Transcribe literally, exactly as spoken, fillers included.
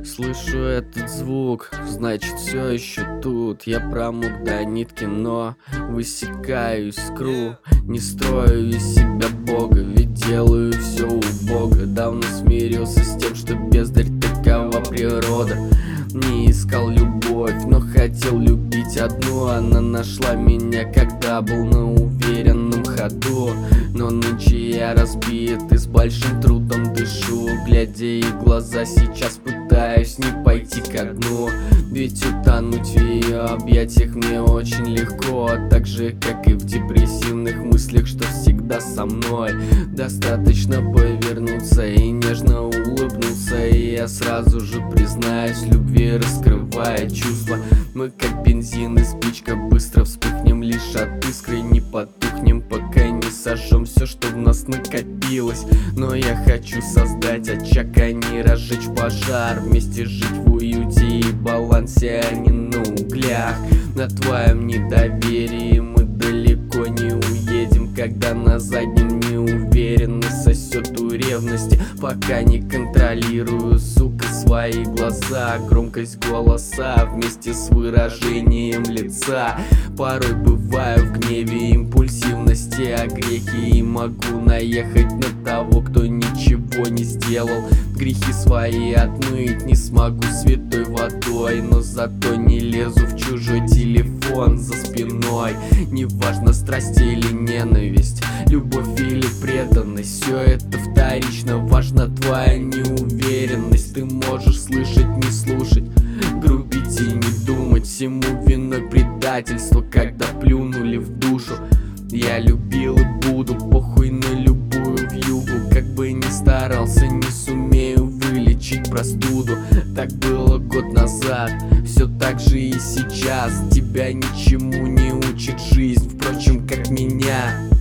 Слышу этот звук, значит все еще тут. Я промок до нитки, но высекаю искру. Не строю из себя бога, ведь делаю все убого. Давно смирился с тем, что бездарь такова природа. Не искал любовь, но хотел любить одну. Она нашла меня, когда был на уверенном ходу. Но нынче я разбит и с большим трудом дышу. Глядя ей в глаза, сейчас пытаюсь не пойти ко дну. Ведь утонуть в ее объятиях мне очень легко. Так же, как и в депрессивных мыслях, что всегда со мной. Достаточно повернуться и нежно улыбнуться, и я сразу же признаюсь в любви, раскрывая чувства. Мы как бензин и спичка, быстро вспыхнем лишь от искры. Не потухнем, пока не сожжем все, что в нас накопилось. Но я хочу создать очаг, а не разжечь пожар. Вместе жить в уюте и балансе, а не на углях. На твоем недоверии мы далеко не уедем, когда на заднем неуверенность сосет у ревности. Пока не контролирую, сука, свои глаза, громкость голоса вместе с выражением лица. Порой бываю в гневе, импульсивности, огрехи, и могу наехать на того, кто ничего не сделал. Грехи свои отмыть не смогу святой водой, но зато не лезу в чужой телефон за спиной. Неважно, страсть или ненависть, любовь или преданность, все это вторично, важна твоя неуверенность. Ты можешь слышать, не слушать, грубить и не думать. Всему виной предательство, когда плюнули в душу. Я любил и буду, похуй на любую вьюгу. Как бы ни старался, не сумею вылечить простуду. Так было год назад, все так же и сейчас. Тебя ничему не учит жизнь, впрочем, как меня.